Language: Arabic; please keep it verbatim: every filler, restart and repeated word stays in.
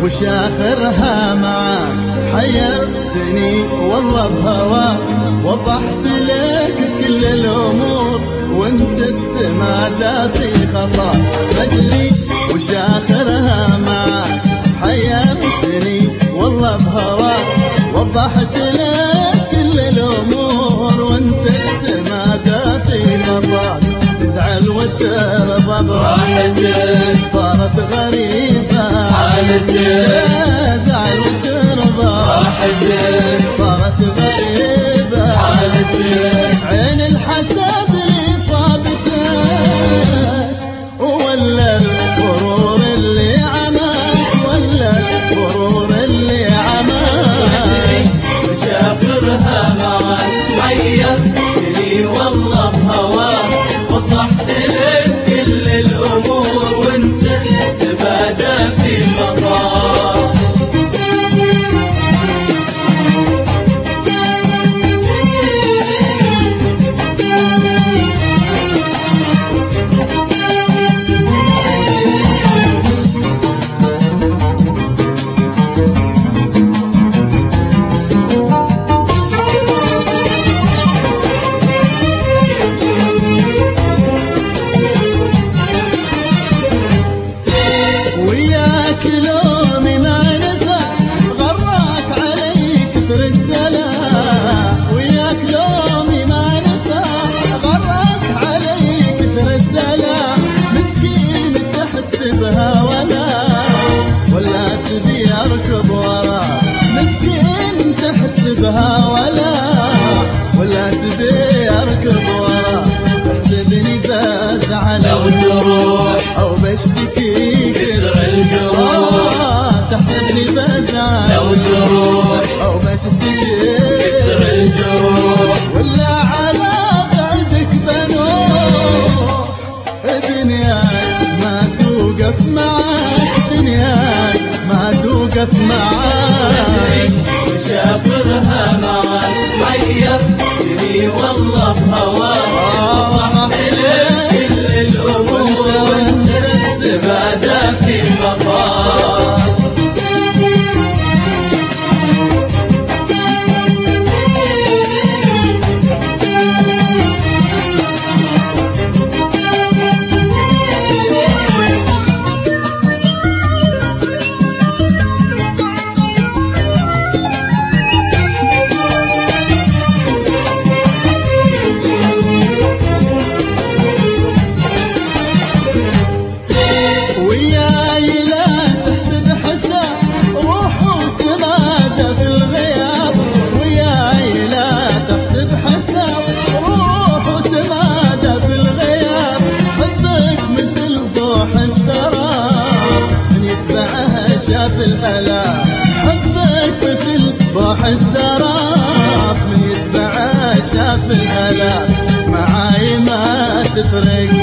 وش آخرها معاك؟ حيرتني والله بهواك، وضحت لك كل الأمور وانت تتمادى في خطاك. مدري وش آخرها معاك؟ حيرتني والله بهواك، وضحت لك كل الأمور وانت تتمادى في خطاك. تزعل وترضى براحتك، صارت غريبة حالتك. زعل وترضى براحتك، صارت غريبة حالتك. عين الحسد اللي صابتك، ولا الغرور اللي عماك، ولا الغرور اللي عماك. وش آخرها معاك؟ حيرتني والله بهواك، وضحت لك كل الأمور وانت تبادى في خطاك. بها ولا ولا تبي اركب ورا. تحسبني بزعل لو تروح او بشتكي كثر الجروح. تحسبني بزعل لو تروح او بشتكي كثر الجروح. ولا على بعدك بنوح. دنياك ما توقف معاك، دنياك ما توقف معاك. وش آخرها معاك؟ حيرتني والله بهواك، وضحت لك كل الأمور وانت تبادى في خطاك. شاف الآلام حبك مثل ضاح السراب. من يتبعه شاف الآلام معاي ما تفرق.